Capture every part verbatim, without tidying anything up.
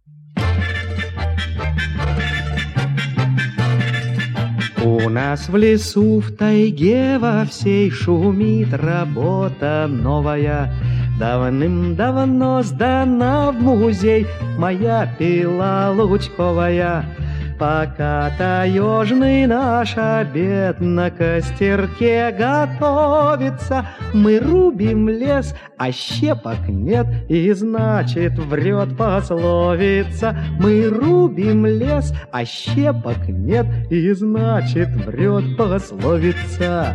У нас в лесу, в тайге во всей шумит работа новая. Давным-давно сдана в музей моя пила лучковая. Пока таежный наш обед на костерке готовится, мы рубим лес, а щепок нет, и значит врет пословица. Мы рубим лес, а щепок нет, и значит врет пословица.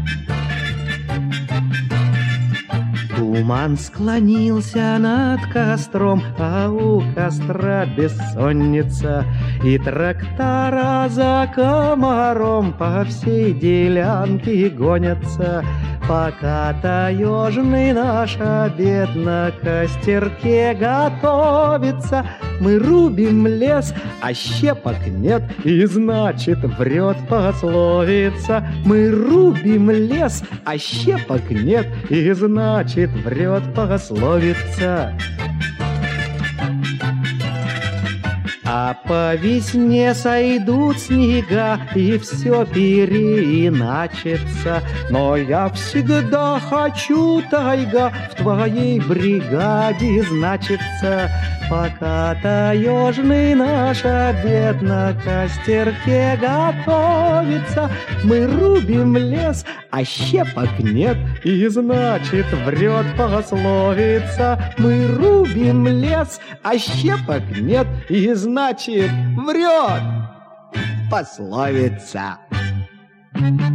Туман склонился над костром, а у костра бессонница, и трактора за комаром по всей делянке гонятся. Пока таежный наш обед на костерке готовится, мы рубим лес, а щепок нет, и значит врет пословица. Мы рубим лес, а щепок нет, и значит врет пословица. А по весне сойдут снега, и все переиначится. Но я всегда хочу, тайга, в твоей бригаде значится. Пока таежный наш обед на костерке готовится, мы рубим лес, а щепок нет, и значит врет пословица. Мы рубим лес, а щепок нет, и значит врет пословица.